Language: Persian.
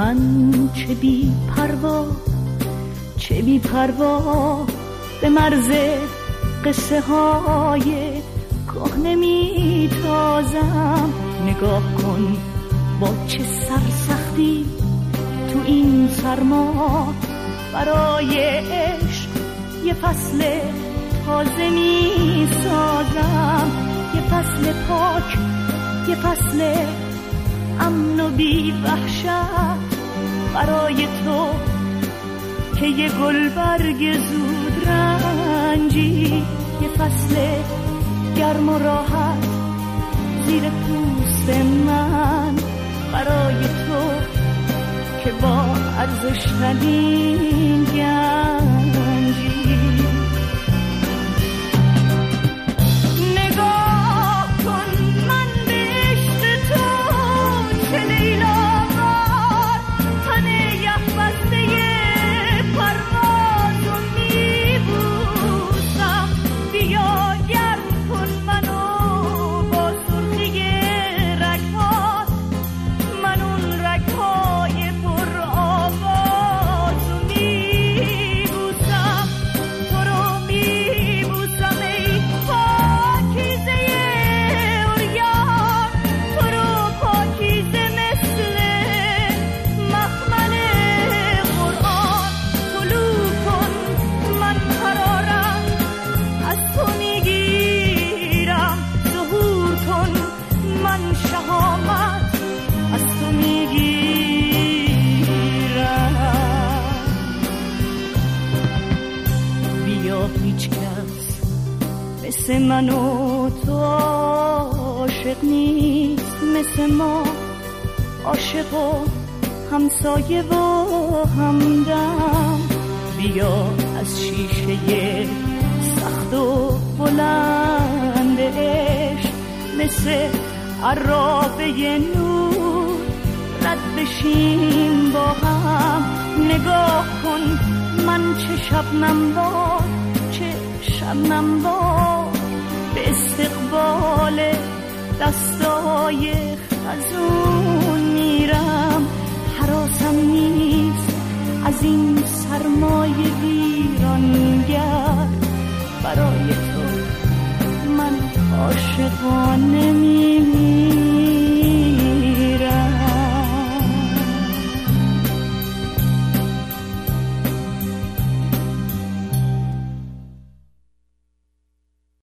من چه بی پروا به مرز قصه های کهنه می تازم. نگاه کن با چه سرسختی تو این سرما برای عشق یه فصل تازه می سازم. یه فصل پاک، یه فصل امن و بی وحشت برای تو که یه گلبرگ زود رنجی. یه فصل گرم و راحت زیر پوست من برای تو که با ارزش‌ترین گنجی. نگاه کن من به عشق تو چه لیلاوار تن یخ بسته پرواز و میبوسم. بیا گرم کن منو با سرخی رگ‌هات، من اون رگ‌های پر آواز و میبوسم. تو رو میبوسم ای پاکیزه عریان، تو رو پاکیزه مثل مخمل قرآن. طلوع کن من قرارم از تو میگیرم، ظهور کن من شهامت از تو میگیرم. بیا هیچ کس مثل من و تو عاشق نیست، مثل ما عاشق و همسایه و همدم. بیا از شیشه سخت و بلند عشق مثل عرابه نور رد بشیم با هم. نگاه کن من چه شبنم باد به استقبال دستای خزون میرم. حراسم نیست از این سرمای ویرانگر، برای تو من عاشقانه میرم.